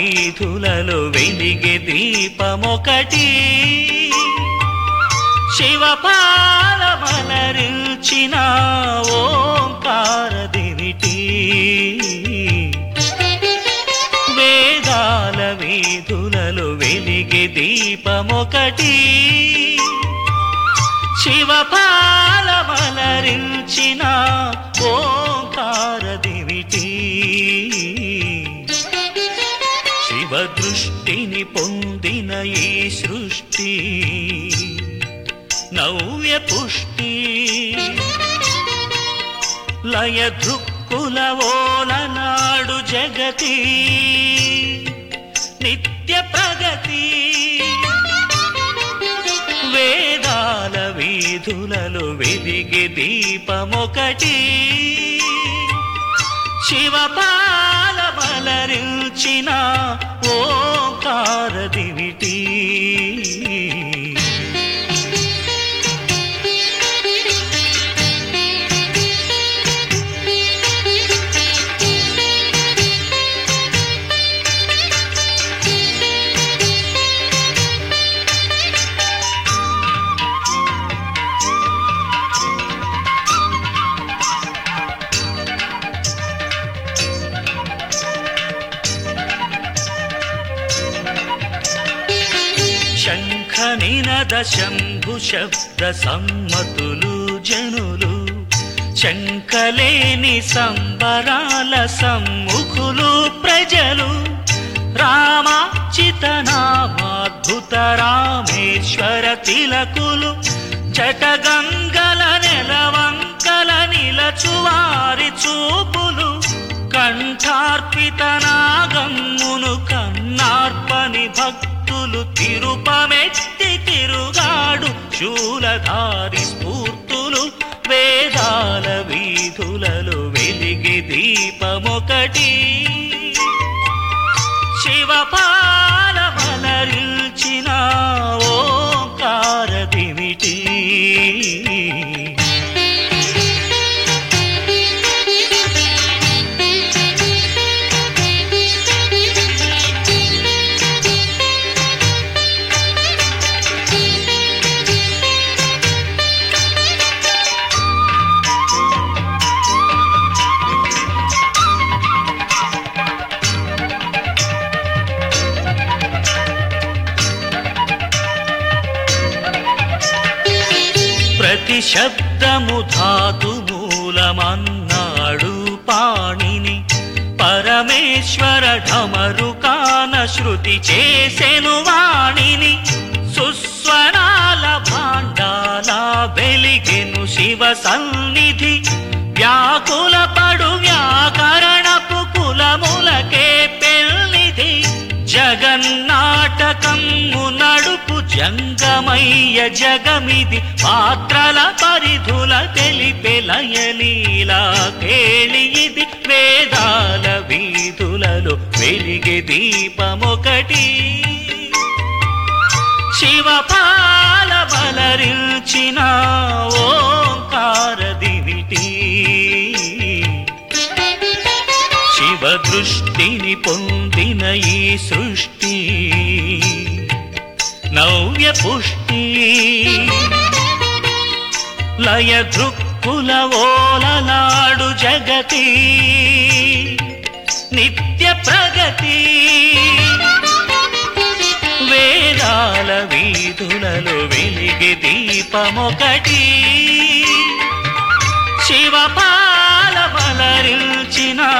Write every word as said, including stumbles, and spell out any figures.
వీధులలో వెలిగే దీపమొకటి శివపాలమలరించిన ఓంకార దివిటి వేదాల వీధులలో వెలిగే దీపమొకటి శివపాలమలరించిన ఓంకార దివిటి శివ దృష్టిని పొందిన ఈ సృష్టి నవ్య పుష్టి లయ దృక్కుల ఓలనాడు జగతి నిత్య ప్రగతి వేదాల వీధులలో వెలిగే దీపమొకటి శివపాలమలరించిన ఓంకార దివిటి శంఖ నినద శంభు శబ్ద సమ్మతులు జనులు శంఖలేని సంబరాల సమ్ముఖులు ప్రజలు రామాచిత నామాద్భుత రామేశ్వర తిలకులు జటగంగల నెలవంకల నిలచువారి చూపులు కంఠార్పిత నాగమ్మును కన్నార్పని భక్తులు తిరుపమెత్తి తిరుగాడు శూలధారి స్ఫూర్తులు వేదాల వీధులలో వెలిగే దీపమొకటి శివపాలమలరించిన ఓంకార దివిటి ప్రతి శబ్దము ధాతు మూలమన్నాడు పాణిని పరమేశ్వర ఢమరుకాన శృతి చేసెను వాణిని సుస్వరాల భాండాల వెలిగెను శివ సన్నిధి వ్యాకుల పడు వ్యాకరణపు కులములకే పెళ్లిది జగన్నాటకము నడుపు జంగమయ్య జగమిది పాత్రల పరిధుల తెలిపే లయలీలా కేళి ఇది వేదాల వీధులలో వెలిగే దీపమొకటి శివపాలమలరించిన ఓంకార దివిటి శివ దృష్టిని పొందిన ఈ సృష్టి నవ్య పుష్టి లయ దృక్కుల ఓలనాడు జగతి నిత్య ప్రగతి వేదాల వీధులలో వెలిగే దీపమొకటి శివపాలమలరించిన